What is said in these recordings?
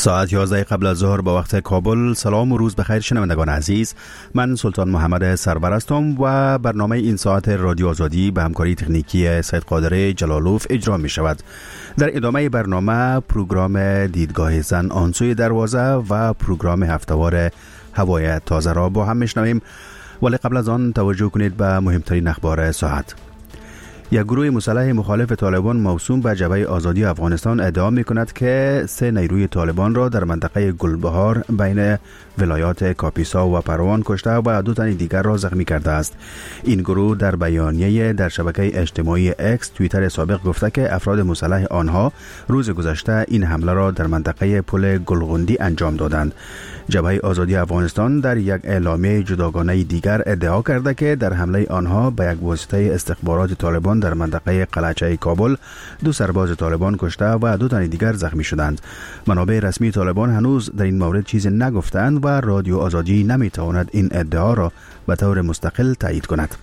ساعت 11 قبل از ظهر با وقت کابل. سلام و روز بخیر شنوندگان عزیز، من سلطان محمد سرور هستم و برنامه این ساعت رادیو آزادی به همکاری تکنیکی سید قادر جلالوف اجرا می شود. در ادامه برنامه پروگرام دیدگاه زن آنسوی دروازه و پروگرام هفتهوار هوای تازه را با هم میشنویم، ولی قبل از آن توجه کنید به مهمترین اخبار ساعت. یک گروه مسلح مخالف طالبان موسوم به جبهه آزادی افغانستان ادعا می کند که 3 نیروی طالبان را در منطقه گلبهار بین ولایات کاپیسا و پروان کشته و 2 تن دیگر را زخمی کرده است. این گروه در بیانیه در شبکه اجتماعی اکس توییتر سابق گفته که افراد مسلح آنها روز گذشته این حمله را در منطقه پل گلغندی انجام دادند. جبهه آزادی افغانستان در یک اعلامیه جداگانه دیگر ادعا کرده که در حمله آنها به یک واسطه استخبارات طالبان در منطقه قلعه کابل 2 سرباز طالبان کشته و 2 تن دیگر زخمی شدند. منابع رسمی طالبان هنوز در این مورد چیزی نگفتند و رادیو آزادی نمیتواند این ادعا را به طور مستقل تایید کند.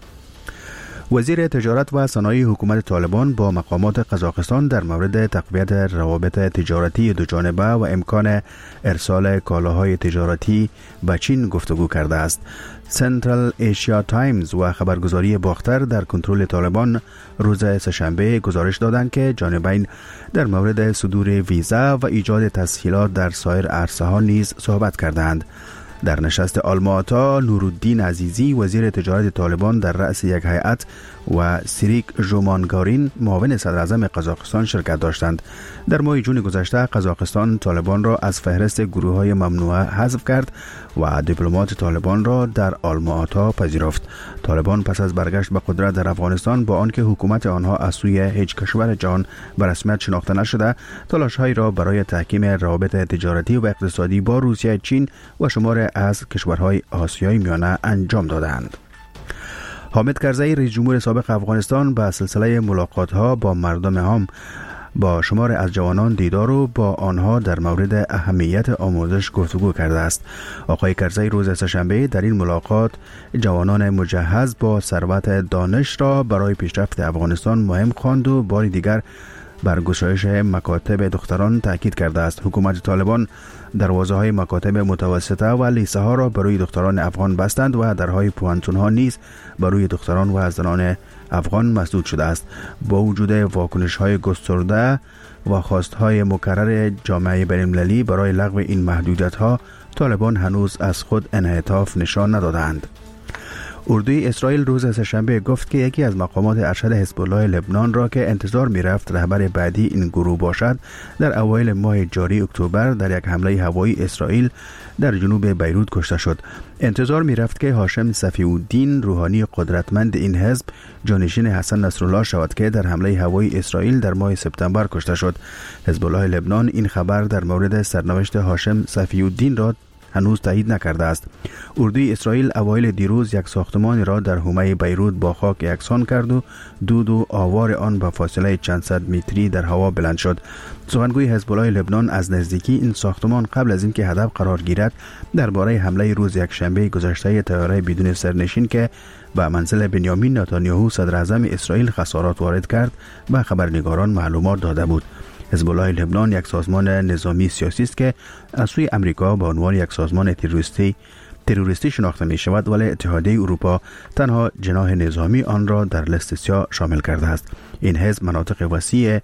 وزیر تجارت و صنایع حکومت طالبان با مقامات قزاقستان در مورد تقویت روابط تجارتی دوجانبه و امکان ارسال کالاهای تجارتی به چین گفتگو کرده است. سنترال ایشیا تایمز و خبرگزاری باختر در کنترل طالبان روز سه‌شنبه گزارش دادند که جانبین در مورد صدور ویزا و ایجاد تسهیلات در سایر عرصه‌ها نیز صحبت کردند. در نشست آلما-آتا، نورالدین عزیزی وزیر تجارت طالبان در رأس یک هیئت و سیریک ژومانگارین معاون صدر اعظم قزاقستان شرکت داشتند. در ماه جون گذشته قزاقستان طالبان را از فهرست گروه‌های ممنوعه حذف کرد و دیپلمات طالبان را در آلما-آتا پذیرفت. طالبان پس از برگشت به قدرت در افغانستان با آنکه حکومت آنها از سوی هیچ کشور جهان به رسمیت شناخته نشده، تلاش‌هایی را برای تحکیم روابط تجارتی و اقتصادی با روسیه، چین و شمار از کشورهای آسیای میانه انجام دادند. حامد کرزی رئیس جمهور سابق افغانستان به سلسله ملاقات‌ها با مردم عام با شمار از جوانان دیدار و با آنها در مورد اهمیت آموزش گفتگو کرده است. آقای کرزی روز سه‌شنبه در این ملاقات جوانان مجهز با ثروت دانش را برای پیشرفت افغانستان مهم خواند و بار دیگر بر گشایش مکاتب دختران تاکید کرده است. حکومت طالبان دروازه‌های مکاتب متوسطه و لیسه ها را برای دختران افغان بستند و درهای پوهنتون ها نیز برای دختران و زنان افغان مسدود شده است. با وجود واکنش‌های گسترده و خواست‌های مکرر جامعه بین‌المللی برای لغو این محدودیت‌ها، طالبان هنوز از خود انعطاف نشان ندادند. اردوی اسرائیل روز سه‌شنبه گفت که یکی از مقامات ارشد حزب الله لبنان را که انتظار می‌رفت رهبر بعدی این گروه باشد، در اوایل ماه جاری اکتبر در یک حمله هوایی اسرائیل در جنوب بیروت کشته شد. انتظار می‌رفت که هاشم صفی‌الدین، روحانی قدرتمند این حزب، جانشین حسن نصرالله شود که در حمله هوایی اسرائیل در ماه سپتامبر کشته شد. حزب الله لبنان این خبر در مورد سرنوشت هاشم صفی‌الدین را هنوز تایید نکرده است. اردوی اسرائیل اوایل دیروز یک ساختمان را در حومه بیروت با خاک یکسان کرد و دود و آوار آن به فاصله چند صد متری در هوا بلند شد. سخنگوی حزب الله لبنان از نزدیکی این ساختمان قبل از اینکه هدف قرار گیرد درباره حمله روز یکشنبه گذشته طیاره بدون سرنشین که به منزل بنیامین نتانیاهو صدر اعظم اسرائیل خسارات وارد کرد به خبرنگاران معلومات داده بود. حزب الله لبنان یک سازمان نظامی سیاسی است که از سوی امریکا به عنوان یک سازمان تروریستی شناخته می شود، ولی اتحادیه اروپا تنها جناح نظامی آن را در لیست سیاه شامل کرده است. این حزب مناطق وسیع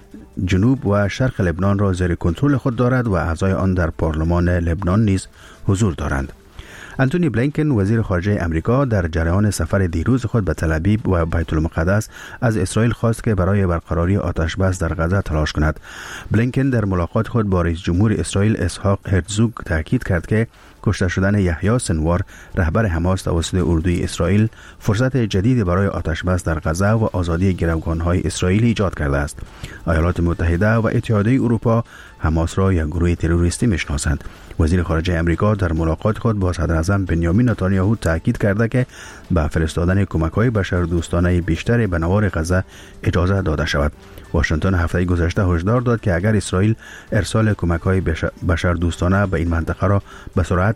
جنوب و شرق لبنان را زیر کنترل خود دارد و اعضای آن در پارلمان لبنان نیز حضور دارند. انتونی بلینکن وزیر خارجه امریکا در جریان سفر دیروز خود به تل ابیب و بیت المقدس از اسرائیل خواست که برای برقراری آتش بس در غزه تلاش کند. بلینکن در ملاقات خود با رئیس جمهور اسرائیل اسحاق هرزوگ تاکید کرد که کشته شدن یحیی سنوار رهبر حماس توسط اردوی اسرائیل فرصت جدیدی برای آتش بس در غزه و آزادی گروگان‌های اسرائیلی ایجاد کرده است. ایالات متحده و اتحادیه اروپا حماس را یک گروه تروریستی می‌شناسند. وزیر خارجه امریکا در ملاقات خود با صدر اعظم بنیامین نتانیاهو تاکید کرده که به فرستادن کمک‌های بشردوستانه بیشتر به نوار غزه اجازه داده شود. واشنگتن هفته گذشته هشدار داد که اگر اسرائیل ارسال کمک‌های بشردوستانه به این منطقه را به سرعت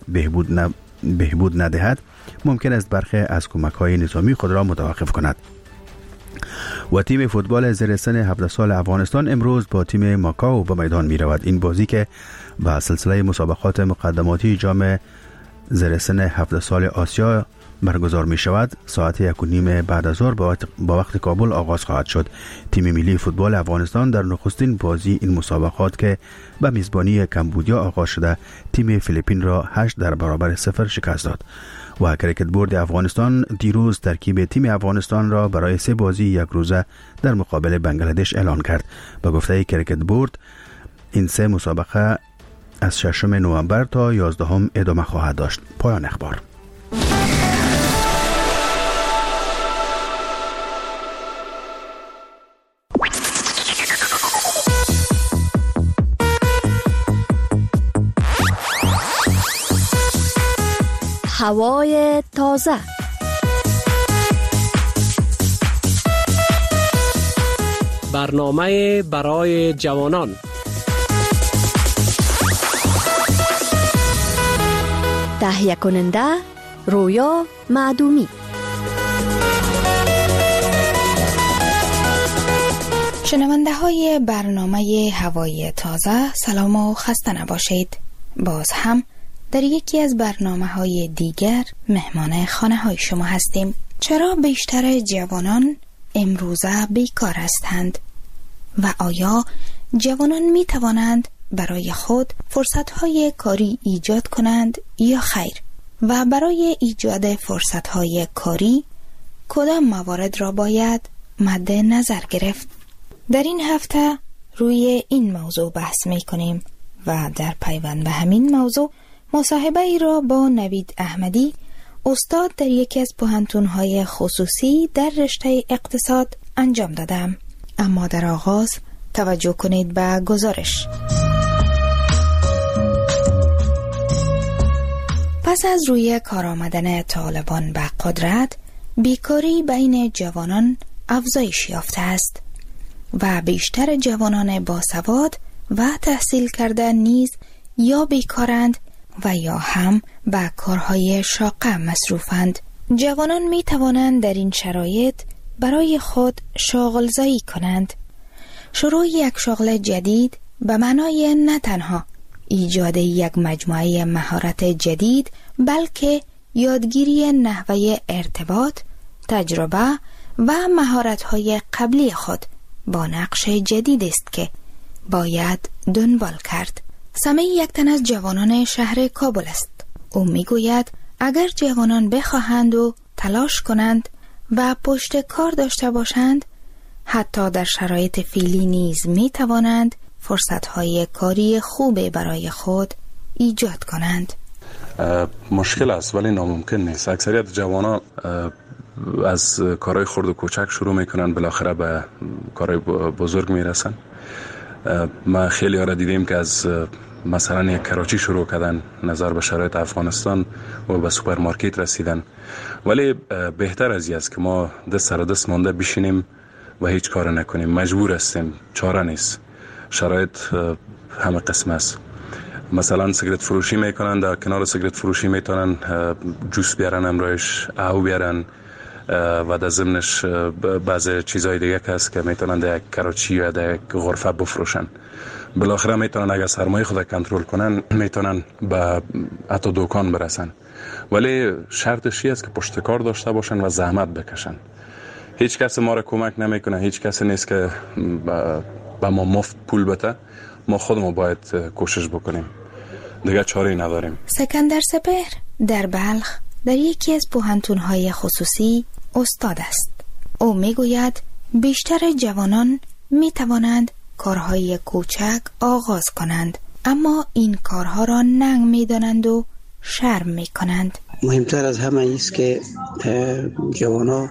بهبود ندهد، ممکن است برخی از کمک‌های نظامی خود را متوقف کند. و تیم فوتبال زیر سن 17 سال افغانستان امروز با تیم ماکاو به میدان می رود. این بازی که به سلسله مسابقات مقدماتی جام زیر سن 17 سال آسیا برگزار می شود ساعت 1:30 بعد از ظهر با وقت کابل آغاز خواهد شد. تیم ملی فوتبال افغانستان در نخستین بازی این مسابقات که به میزبانی کمبودیا آغاز شده تیم فیلیپین را 8-0 شکست داد. و کریکت بورد افغانستان دیروز ترکیب تیم افغانستان را برای 3 بازی یک روزه در مقابل بنگلادش اعلان کرد. به گفته کریکت بورد این 3 مسابقه از 6 نوامبر تا 11 ادامه خواهد داشت. پایان اخبار. هوای تازه. برنامه برای جوانان. تهیه کننده رویا معدومی. شنونده های برنامه هوای تازه سلام و خسته نباشید. باز هم در یکی از برنامه‌های دیگر مهمان خانه‌های شما هستیم. چرا بیشتر جوانان امروزه بیکار هستند و آیا جوانان می توانند برای خود فرصت‌های کاری ایجاد کنند یا خیر؟ و برای ایجاد فرصت‌های کاری کدام موارد را باید مد نظر گرفت؟ در این هفته روی این موضوع بحث می کنیم و در پیوند به همین موضوع مصاحبه ای را با نوید احمدی استاد در یکی از پوهنتون‌های خصوصی در رشته اقتصاد انجام دادم. اما در آغاز توجه کنید به گزارش. پس از روی کار آمدن طالبان به قدرت، بیکاری بین جوانان افزایش یافته است و بیشتر جوانان باسواد و تحصیل کرده نیز یا بیکارند و یا هم به کارهای شاقه مصروفند. جوانان می توانند در این شرایط برای خود شاغل‌زایی کنند. شروع یک شغل جدید به معنای نه تنها ایجاد یک مجموعه مهارت جدید بلکه یادگیری نحوه ارتباط، تجربه و مهارت‌های قبلی خود با نقش جدید است که باید دنبال کرد. سمی یک تن از جوانان شهر کابل است. او میگوید اگر جوانان بخواهند و تلاش کنند و پشت کار داشته باشند، حتی در شرایط فعلی نیز می توانند فرصت‌های کاری خوب برای خود ایجاد کنند. مشکل است ولی ناممکن نیست. اکثریت جوانان از کارهای خرد و کوچک شروع میکنن، بالاخره به کارهای بزرگ میرسن. ما خیلی ها را دیدیم که از مثلا یک کراچی شروع کردن، نظر به شرایط افغانستان و به سوپرمارکت رسیدن. ولی بهتر از این است که ما دست سر دست مانده بشینیم و هیچ کار نکنیم. مجبور هستیم، چاره نیست. شرایط همه قسم است. مثلا سیگرت فروشی میکنن، در کنار سیگرت فروشی میتونن جوس بیارن، امرایش او بیارن و در ضمنش بعضی چیزهای دیگه که هست که میتونن در یک کراچی یا در یک غرفه بفروشن. بالاخره میتونن اگر سرمایه خود کنترل کنن میتونن به حتی دکان برسن. ولی شرطش است که پشت کار داشته باشن و زحمت بکشن. هیچ کس ما را کمک نمیکنه، هیچ کس نیست که به ما مفت پول بده. ما خودمون باید کوشش بکنیم، دیگه چاره‌ای نداریم. سکندر سپهر در بلخ در یکی از پوهنتون‌های خصوصی استاد است. او میگوید بیشتر جوانان میتوانند کارهای کوچک آغاز کنند، اما این کارها را ننگ میدانند و شرم میکنند. مهمتر از همه است که جوانا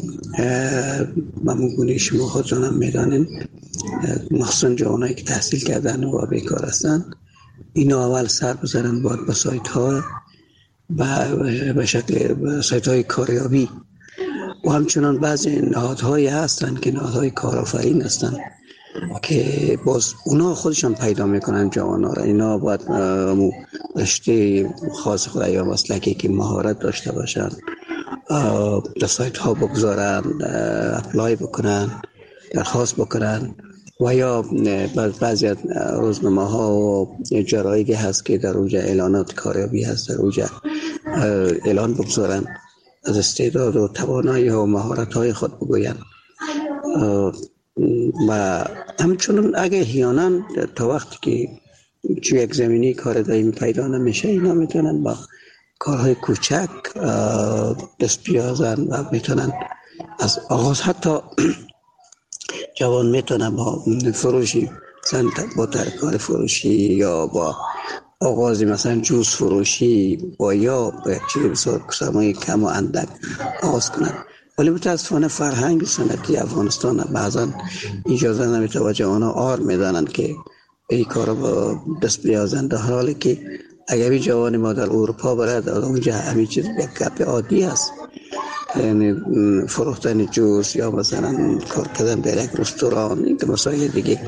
ممنون شما خودتان هم میدانین، مخصوصا جوانایی که تحصیل کردن و بیکار هستند، اینا اول سر بزنن باید با سایت ها به شکل سایت های کاریابی و همچنان بعضی نهادهایی هستن که نهادهای کارآفرین هستن که باز اونا خودشان پیدا میکنن جوانا را. اینا باید رشته خاص خود یا مسلکی که مهارت داشته باشن در سایت ها بگذارن، اپلای بکنن، درخواست بکنن، و یا بعضی از روزنامه ها و جرایدی هست که در اونجا اعلانات کاریابی هست، در اونجا اعلان بگذارن، از استعداد و توانایی و مهارت های خود بگوین. و همچنین اگه احیانا تا وقتی که توی یک زمینی کار دائمی پیدا نمیشه، اینا میتونن با کارهای کوچک دست بیازن و میتونن از آغاز، حتی جوان میتونن با فروشی، مثلا با ترکار فروشی یا با آغازی مثلا جوز فروشی با یا با یک چیز بسیار سرمایه کم و اندک آغاز کنن. ولی متاسفانه فرهنگ سنتی افغانستان بعضا اجازه نمیده و جوانا آر میدانن که این کار با دست بیازن، در حالی که اگر این جوان ما در اروپا برد اونجا همین چیز یک گپ عادی است، یعنی فروختن جوس یا مثلا کار کردن در یک رستوران، این که مسائل دیگه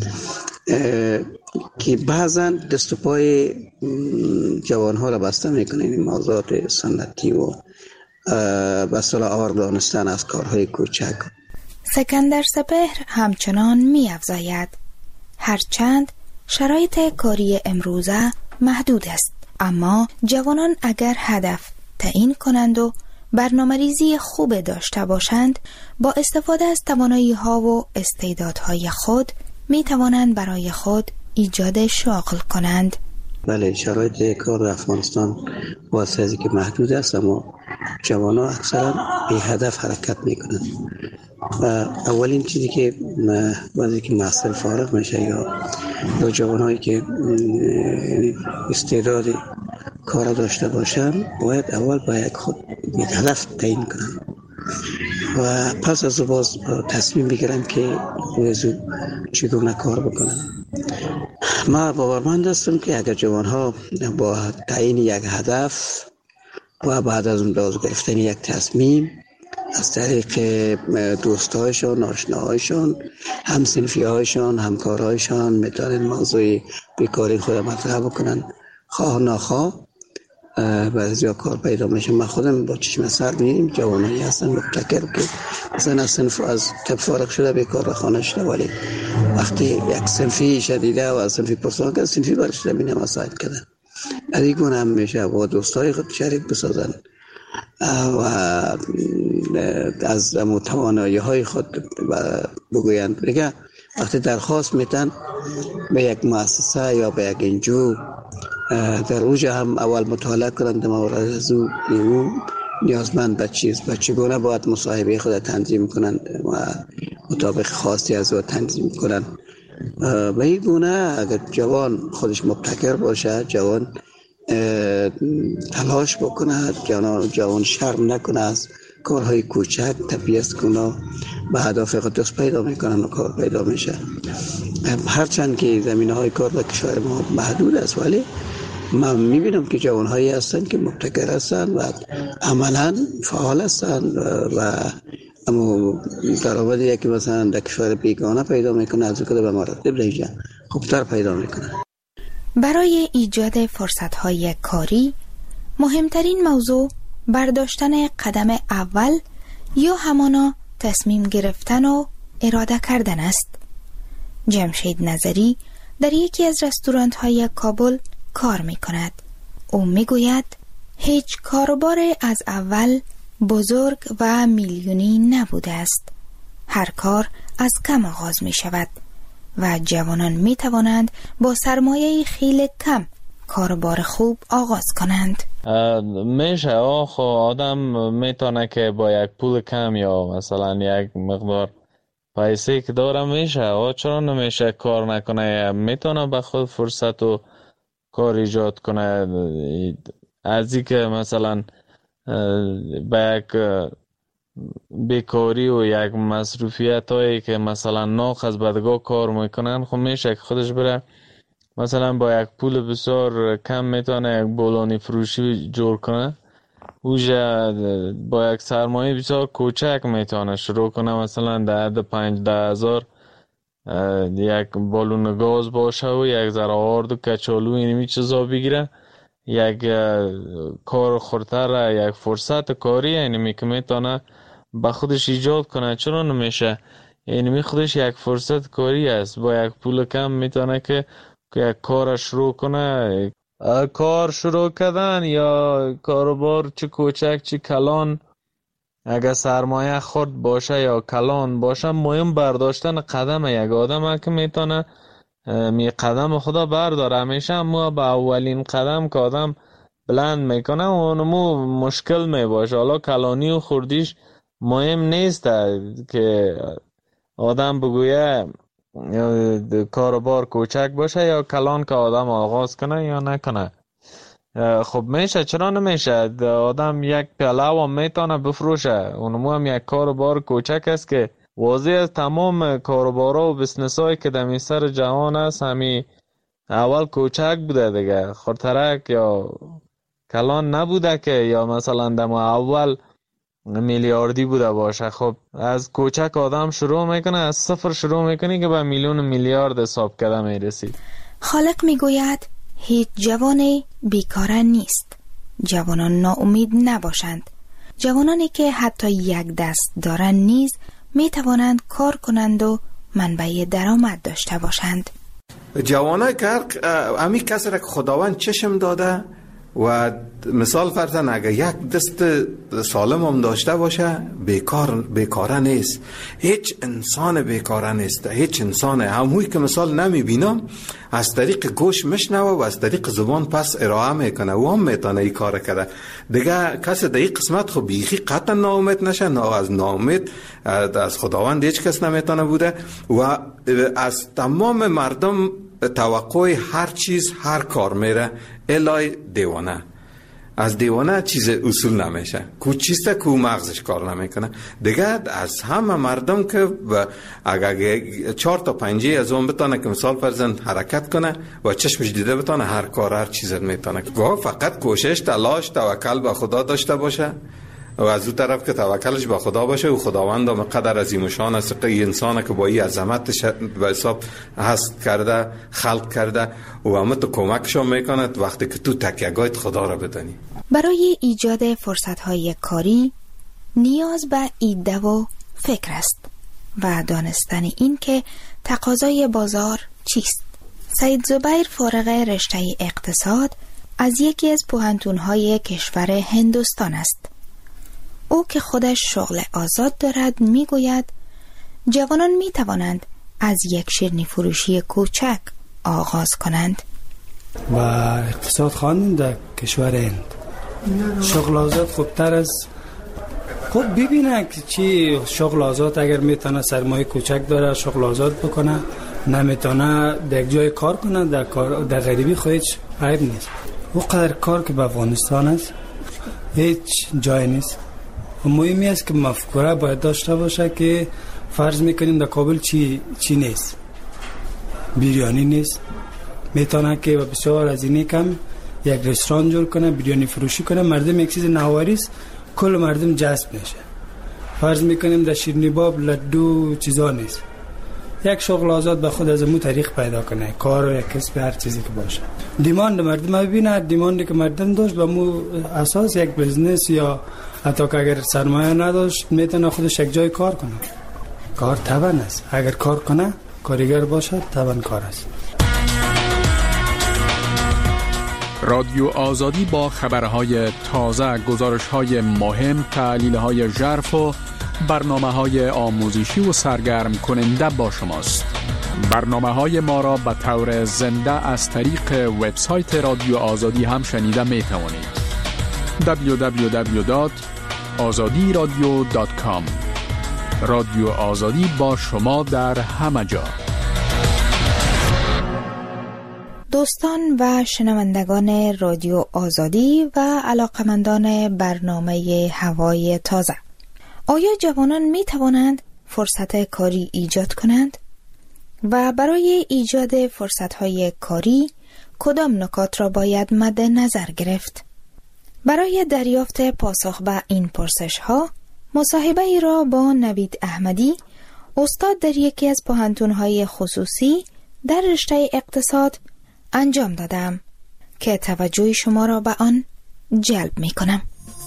که بعضا دست و پای جوان ها را بسته میکنه. این موضوعات سنتی و بسیار آور دانستن از کارهای کوچک. سکندر سپهر همچنان می افزاید هرچند شرایط کاری امروزه محدود است، اما جوانان اگر هدف تعیین کنند و برنامه‌ریزی خوب داشته باشند، با استفاده از توانایی‌ها و استعدادهای خود می توانند برای خود ایجاد شغل کنند. بله، شرایط کار در افغانستان واسه ازی که محدود است، اما جوانان اکثرا به هدف حرکت میکنند. و اولین چیزی که وقتی که محصل فارغ میشه یا جوانایی که استعداد کار داشته باشن، باید اول باید خود یک هدف تعیین کنن و پس از او باز تصمیم بگیرن که چگونه کار بکنن. ما باورمند هستم که اگر جوانها با تعیین یک هدف و بعد از اون باز گرفتن یک تصمیم از طریق دوستایشان، آشناهایشان، همسنفیهایشان، همکارهایشان میتونن موضوع بیکاری خود مطرح بکنن، خواه ناخواه بعضی کار پیدا میشه. من خودم با چشم سر می‌بینم جوانایی هستن مبتکر که مثلا از صنف از طب فارغ شده بیکار خانه شده، ولی وقتی یک صنفی شدیده و از صنفی پرسان که صنفی برشده بینه مساعد کردن، از این گونه هم میشه با دوستای خود شریک بسازن و از توانایی های خود بگویند. دیگه وقتی درخواست میتن به یک مؤسسه یا به یک انجو، در اوجه هم اول مطالعه کنند مورد از او نیازمند به چیز، به چگونه باید مصاحبه خود تنظیم کنند و مطابق خواستی از او تنظیم کنند. به این گونه اگر جوان خودش مبتکر باشه، جوان تلاش بکنه، جوان شرم نکنه از کارهای کوچک، تبعیض کنه، به هدف خود دست پیدا میکنن و کار پیدا میشه. هرچند که زمینه های کار در کشور ما محدود است، ولی من میبینم که جوان هایی هستن که مبتکر هستن و عملا فعال هستن و اما درآمد یکی مثلا در کشور بیگانه پیدا میکنه از کده به مراتب دیگه خوبتر پیدا میکنه. برای ایجاد فرصت‌های کاری مهمترین موضوع برداشتن قدم اول یا همانا تصمیم گرفتن و اراده کردن است. جمشید نظری در یکی از رستوران‌های کابل کار می‌کند. او می‌گوید هیچ کاروبار از اول بزرگ و میلیونی نبوده است. هر کار از کم آغاز می‌شود و جوانان می توانند با سرمایه خیلی کم کاروبار خوب آغاز کنند. میشه آدم میتونه که با یک پول کم یا مثلا یک مقدار پیسه که داره میشه، چرا نمیشه کار نکنه؟ میتونه به خود فرصت و کار ایجاد کنه. از این که مثلا به یک بیکاری و یک مصروفیت هایی که مثلا ناخذ بدگاه کار میکنن، خب میشه که خودش بره مثلا با یک پول بسیار کم میتونه یک بولانی فروشی جور کنه. اوجه با یک سرمایه بسیار کوچک میتونه شروع کنه، مثلا ده 5,000 یک بالون گاز باشه و یک ذره آرد و کچالو اینمی چیزا بگیره، یک کار خورتر، یک فرصت کاری یعنی که میتونه با خودش ایجاد کنه. چرا نمیشه؟ یعنی خودش یک فرصت کاری است، با یک پول کم میتونه که یک کار شروع کنه. کار شروع کردن یا کاروبار چه کوچک چه کلان، اگر سرمایه خرد باشه یا کلان باشه، مهم برداشتن قدم یک آدم که میتونه می قدم خدا برداره. همیشه ما با اولین قدم که آدم بلند میکنه اونمو مشکل میباشه. حالا کلانی و خردیش مهم نیست که آدم بگویه کاروبار کوچک باشه یا کلان که آدم آغاز کنه یا نکنه. خب میشه، چرا نمیشه؟ آدم یک پیاله هم میتونه بفروشه، اونمو هم یک کاروبار کوچک است که واضح از تمام کاروبارا و بسنس هایی که در سر جهان است همی اول کوچک بوده دیگه، خردترک یا کلان نبوده که یا مثلا در اول میلیاردی بوده باشه. خب از کوچک آدم شروع میکنه، از صفر شروع میکنه که به میلیون میلیارد حساب کرده میرسید. خالق میگوید هیچ جوانی بیکاره نیست. جوانان ناامید نباشند. جوانانی که حتی یک دست دارند نیز می توانند کار کنند و منبع درآمد داشته باشند. جوانای که امی کسی را که خداوند چشم داده و مثال فرضاً اگر یک دست سالم هم داشته باشه بیکاره نیست. هیچ انسان بیکاره نیست. هیچ انسان هموی که مثال نمی بینم از طریق گوش مشنوه و از طریق زبان پس ارائه میکنه و هم میتونه ای کار کرده دیگه. کسی در این قسمت خب بیخی قطعا ناامید نشه. از ناامید از خداوند هیچ کس نمیتونه بوده و از تمام مردم توقع هر چیز هر کار میره الای دیوانه. از دیوانه چیز اصول نمیشه. کو چیسته کو مغزش کار نمیکنه دیگه. از همه مردم که اگر 4 تا 5 از اون بتونه که مثال فرزند حرکت کنه و چشمش دیده بتونه هر کار هر چیز میتونه. فقط کوشش تلاش توکل به خدا داشته باشه و از اون طرف که توکلش به خدا باشه و خداوند هم قدر عظیم شان است که انسان که با این عظمتش به حساب هست کرده خلق کرده و همه تو کمکش میکنه وقتی که تو تکیه‌گاهت خدا را بدانی. برای ایجاد فرصت‌های کاری نیاز به ایده و فکر است و دانستن این که تقاضای بازار چیست. سید زبیر فارغ رشته اقتصاد از یکی از پوهنتون‌های کشور هندوستان است. او که خودش شغل آزاد دارد میگوید جوانان می توانند از یک شیرینی فروشی کوچک آغاز کنند. و اقتصاد خواندن در کشور هند شغل آزاد خوبتر از خب ببینه که چی شغل آزاد اگر میتونه سرمایه کوچک داره شغل آزاد بکنه، نمیتونه در جای کار کنه در غریبی خودش عیب نیست. او قدر کار که به افغانستان است هیچ جای نیست. مهمی است که مفکوره باید داشته باشه که فرض میکنیم در کابل چی نیست، بیریانی نیست، میتونه که بسیار از اینی کم یک رستوران جور کنه، بیریانی فروشی کنه، مردم یک چیز نوآوریست کل مردم جذب میشه. فرض میکنیم در شیرینی باب لدو چیزا نیست، یک شغل آزاد به خود از مو طریق پیدا کنه، کار و یک کسب هر چیزی که باشه. دیماند مردم ببینه، دیماندی که مردم داشت به مو اساس یک بزنس یا حتی که اگر سرمایه نداشت میتونه خودش یک جای کار کنه. کار توان است، اگر کار کنه کارگر باشه توان کار است. رادیو آزادی با خبرهای تازه، گزارش‌های مهم، تحلیل‌های ژرف و برنامه‌های آموزشی و سرگرم کننده با شماست. برنامه‌های ما را به طور زنده از طریق وبسایت رادیو آزادی هم شنیده می‌توانید. www.azadiradio.com. رادیو آزادی با شما در همه جا. دوستان و شنوندگان رادیو آزادی و علاقمندان برنامه هوای تازه، آیا جوانان می توانند فرصت کاری ایجاد کنند؟ و برای ایجاد فرصت‌های کاری کدام نکات را باید مد نظر گرفت؟ برای دریافت پاسخ به این پرسش‌ها مصاحبه ای را با نوید احمدی، استاد در یکی از پوهنتون‌های خصوصی در رشته اقتصاد انجام دادم. که توجه شما را به آن جلب می کنم.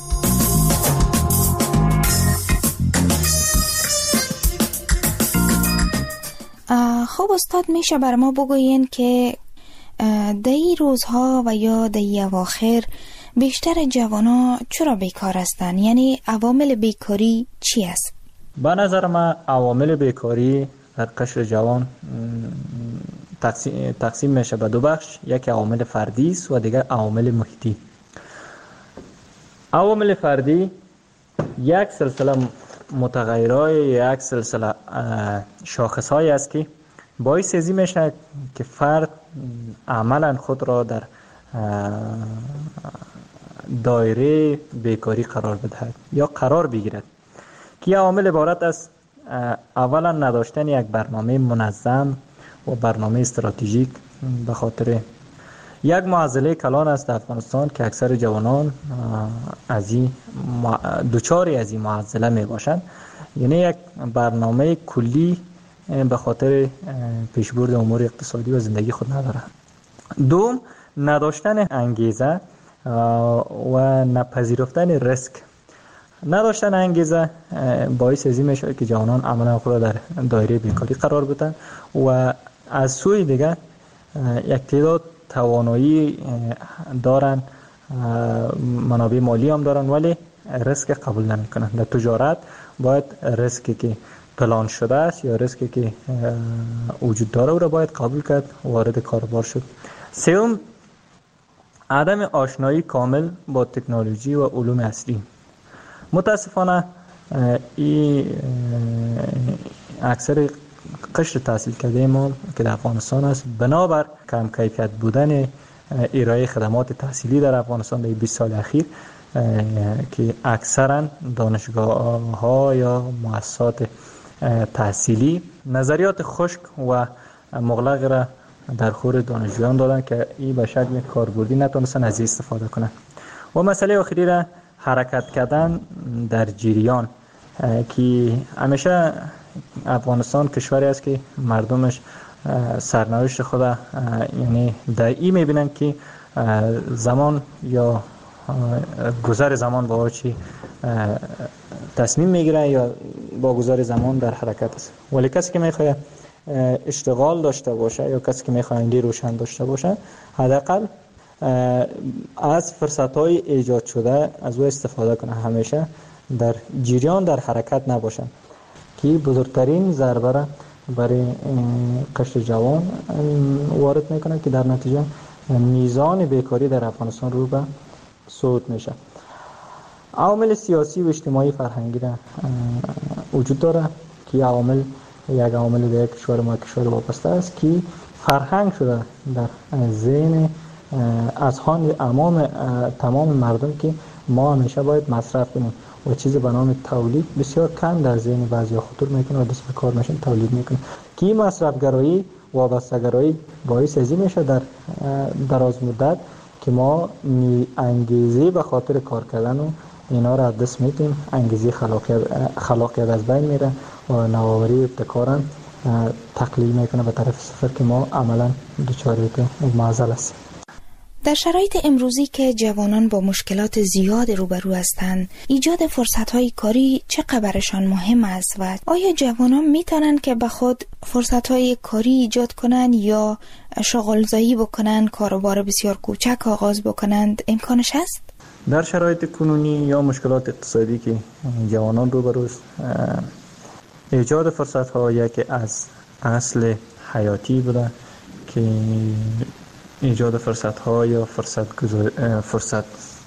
خب استاد، میشه بر ما بگوین که در این روزها و یا در این اواخر بیشتر جوانان چرا بیکار هستند؟ یعنی عوامل بیکاری چی است؟ به نظر من عوامل بیکاری در قشر جوان تقسیم میشه به دو بخش. یک عوامل فردی است و دیگر عوامل محیطی. عوامل فردی یک سلسله متغیرهای، یک سلسله شاخصهایی است که باعث ازی میشه که فرد عملا خود را در دایره بیکاری قرار بدهد یا قرار بگیرد، که عوامل عبارت است: اولا نداشتن یک برنامه منظم و برنامه استراتژیک. به خاطر یک معضله کلان است در افغانستان که اکثر جوانان دوچاری از این معضله می باشند، یعنی یک برنامه کلی به خاطر پیشبرد امور اقتصادی و زندگی خود ندارند. دوم، نداشتن انگیزه و نپذیرفتن ریسک. نداشتن انگیزه باعث ازی میشه که جوانان عملا خود را در دایره بیکاری قرار بدن و از سوی دیگر یک تعداد توانایی دارن، منابع مالی هم دارن، ولی ریسک قبول نمیکنن. در تجارت باید ریسکی که پلان شده است یا ریسکی که وجود داره او را باید قبول کرد، وارد کاروبار شد. سوم، عدم آشنایی کامل با تکنولوژی و علوم عصری. متاسفانه اکثر قشر تحصیل کرده ما که در افغانستان است، بنابر کم کیفیت بودن ارائه خدمات تحصیلی در افغانستان در 20 سال اخیر که اکثرا دانشگاه ها یا مؤسسات تحصیلی نظریات خشک و مغلق را در خور دانشجویان دادن که این به شکل کاربردی نتونستن از این استفاده کنند. و مسئله آخری را حرکت کردن در جریان، که همیشه افغانستان کشوری است که مردمش سرنوشت خود یعنی در این میبینن که زمان یا گذر زمان با چی تصمیم میگیره یا با گذر زمان در حرکت است. ولی کسی که میخواد اشتغال داشته باشه یا کسی که میخواد ایندی روشن داشته باشه، حداقل از فرصت‌های ایجاد شده از او استفاده کنه، همیشه در جریان در حرکت نباشن، که بزرگترین ضربه را برای قشر جوان وارد میکنه که در نتیجه میزان بیکاری در افغانستان رو به صعود میشه. عوامل سیاسی و اجتماعی فرهنگی را وجود داره که عوامل یک عامل در کشور ما کشور وابسته است که فرهنگ شده در ذهن اذهان تمام مردم که ما همیشه باید مصرف کنیم و چیزی به نام تولید بسیار کم در ذهن بعضیا خطور میکنه و دست به کار میشن تولید میکنه، که این مصرفگرایی وابسته‌گرایی باعث ازی میشه در دراز مدت که ما انگیزه به خاطر کار کردن و اینا را از دست میدیم، انگیزه خلاقیت از بین میره و نوآوری ابتکار تقلیل میکنه به طرف صفر که ما عملا دچار معضل است. در شرایط امروزی که جوانان با مشکلات زیاد روبرو هستند، ایجاد فرصت‌های کاری چقدر برشان مهم است و آیا جوانان میتونن که به خود فرصت‌های کاری ایجاد کنند یا شغل‌زایی بکنند، کاروبار بسیار کوچک آغاز بکنند؟ امکانش هست؟ در شرایط کنونی یا مشکلات اقتصادی که جوانان روبرو است، ایجاد فرصت‌ها یکی از اصل حیاتی بوده که ایجاد فرصت‌ها یا فرصت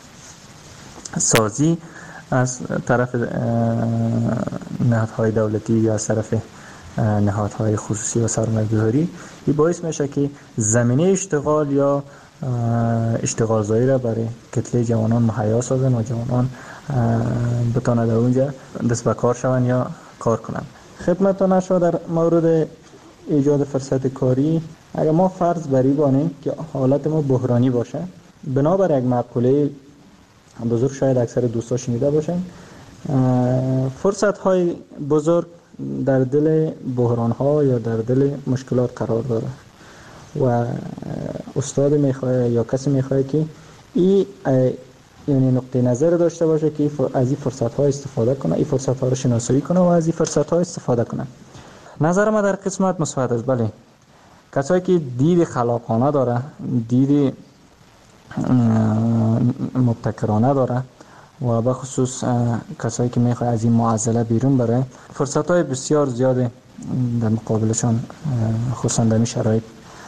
سازی از طرف نهادهای دولتی یا از طرف نهادهای خصوصی و سرمایه‌گذاری این باعث میشه که زمینه اشتغال یا اشتغال زایی را برای کتله جوانان مهیا سازن و جوانان بتوانند در اونجا دست به کار شوند یا کار کنند. خدمتتان شد در مورد ایجاد فرصت کاری، اگر ما فرض بری بانیم که حالت ما بحرانی باشه، بنابر یک مقوله بزرگ شاید اکثر دوستا شنیده باشن، فرصت های بزرگ در دل بحران ها یا در دل مشکلات قرار داره و استاد میخواد یا کسی میخواد که این یعنی نقطه نظر داشته باشه که از این فرصت ها استفاده کنه، این فرصت ها رو شناسایی کنه و از این فرصت ها استفاده کنه. نظر ما در قسمت مثبت است. بله، کسایی که دید خلاقانه داره، دید مبتکرانه داره و به خصوص کسایی که میخواد از این معضله بیرون بره، فرصت های بسیار زیاده در مقابلشان خصوصا در این شرایط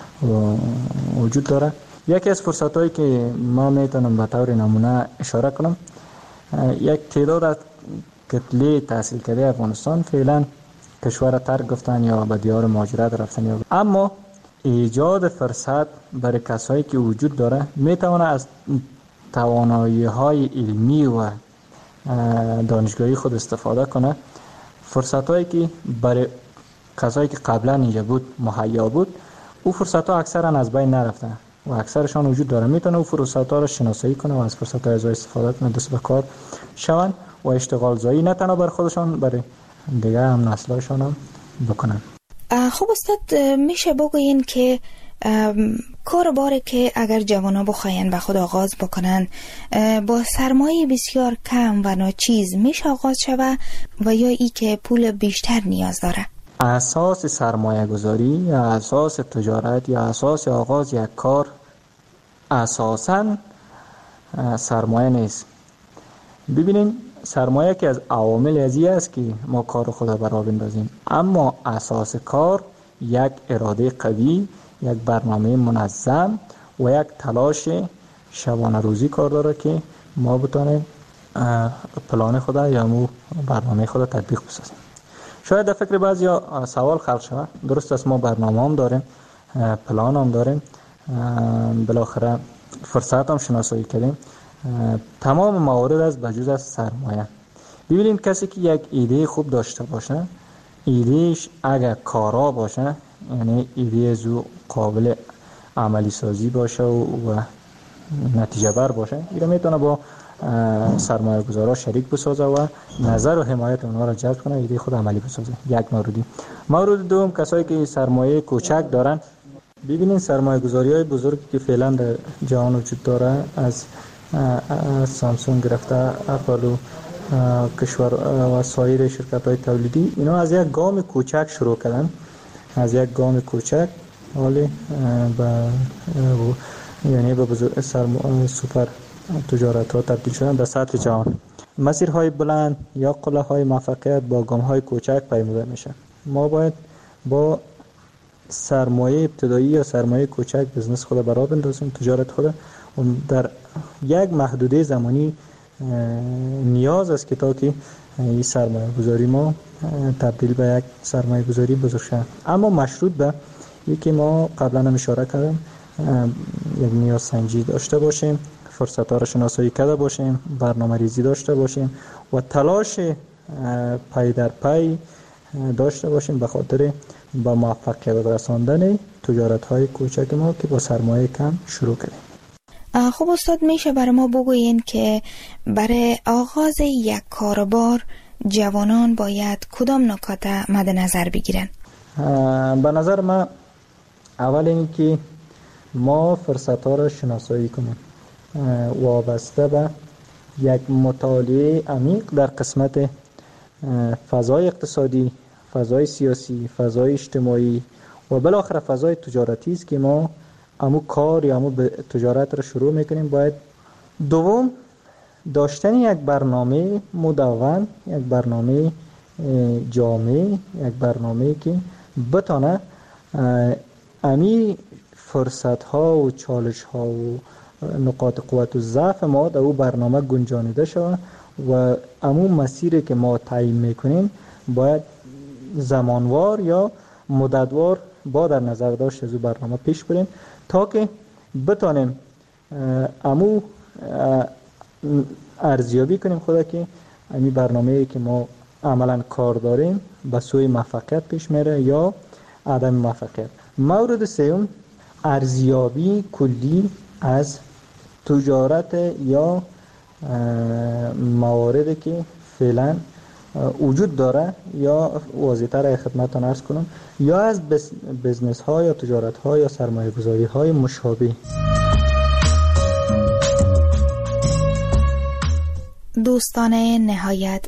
وجود داره. یکی از فرصت هایی که ما میتونم به طور نمونه اشاره کنم، یک تعداد از کتله تحصیل کرده افغانستان فعلا کشور ترک گفتن یا به دیار مهاجرت رفتن، اما ایجاد فرصت برای کسایی که وجود داره میتونه از توانایی های علمی و دانشگاهی خود استفاده کنه. فرصت هایی که برای کسایی که قبلا اینجا بود مهیا بود، او فرصت ها اکثرا از بین نرفته و اکثرشان وجود داره. میتونه او فرصت ها رو شناسایی کنه و از فرصت های استفاده کنه، دست به کار شون و اشتغال زایی نه تنها بر خودشان، برای دیگه هم نسل‌هاشان هم بکنن. خب استاد، میشه بگوین که کارباری که اگر جوانان بخواین به خود آغاز بکنن با سرمایه بسیار کم و ناچیز میشه آغاز شود و یا ای که پول بیشتر نیاز داره؟ اساس سرمایه گذاری یا اساس تجارت یا اساس آغاز یک کار اساساً سرمایه نیست. ببینین، سرمایه که از عوامل ازی است که ما کار خود برا بندازیم، اما اساس کار یک اراده قوی، یک برنامه منظم و یک تلاش شبانه روزی کار داره که ما بتونیم پلان خود یا مو برنامه خود تطبیق بسازیم. شاید در فکر بعضی سوال خلق شود، درست است ما برنامه هم داریم، پلان هم داریم، بالاخره فرصت هم شناسایی کردیم، تمام موارد از بجز از سرمایه. ببینید کسی که یک ایده خوب داشته باشه، ایدهش اگر کارا باشه، یعنی ایده زو قابل عملی سازی باشه و نتیجه بر باشه، اینا میتونه با سرمایه گذارا شریک بسازه و نظر و حمایت اونها را جلب کنه، ایده خود عملی بسازه. یک موردی. مورد دوم، کسایی که سرمایه کوچک دارن، ببینید سرمایه گذاری های بزرگی که فعلا در جهان وجود داره، از سامسونگ گرفته، اپل و کشور و سایر شرکت های تولیدی، اینا از یک گام کوچک شروع کردن، از یک گام کوچک حالی یعنی به بزرگ سوپر تجارت ها تبدیل شدن در سطح جهان. مسیرهای بلند یا قله های موفقیت با گام های کوچک پیموده میشه. ما باید با سرمایه ابتدایی یا سرمایه کوچک بزنس خود برا بندازیم، تجارت خود در یک محدوده زمانی نیاز است که تا که این سرمایه گذاری ما تبدیل به یک سرمایه گذاری بزرگ شد، اما مشروط به یکی ما قبلا هم اشاره کردم، یک نیاز سنجی داشته باشیم، فرصت ها را شناسایی کرده باشیم، برنامه ریزی داشته باشیم و تلاش پای در پای داشته باشیم به خاطر با موفقیت رساندن تجارت های کوچک ما که با سرمایه کم شروع کردیم. خب استاد، میشه برای ما بگوین که برای آغاز یک کاروبار جوانان باید کدام نکات مد نظر بگیرن؟ به نظر من اول این که ما فرصت ها را شناسایی کنیم، وابسته به یک مطالعه عمیق در قسمت فضای اقتصادی، فضای سیاسی، فضای اجتماعی و بالاخره فضای تجارتی است که ما امو کار یا امو تجارت را شروع میکنیم. باید دوم داشتن یک برنامه مدون، یک برنامه جامع، یک برنامه که بتانه امی فرصت ها و چالش ها و نقاط قوت و ضعف ما در او برنامه گنجانیده شود و امو مسیری که ما تعیین میکنیم باید زمانوار یا مدتوار با در نظر داشت از او برنامه پیش بریم تا که بتانیم امو ارزیابی کنیم خدا که امی برنامه‌ای که ما عملا کار داریم به سوی موفقیت پیش میره یا عدم موفقیت. مورد سوم، ارزیابی کلی از تجارت یا مواردی که فعلا وجود داره، یا واضح‌تر را خدمتتان عرض کنم، یا از بزنس ها یا تجارت ها یا سرمایه گذاری های مشابه. دوستان نهایت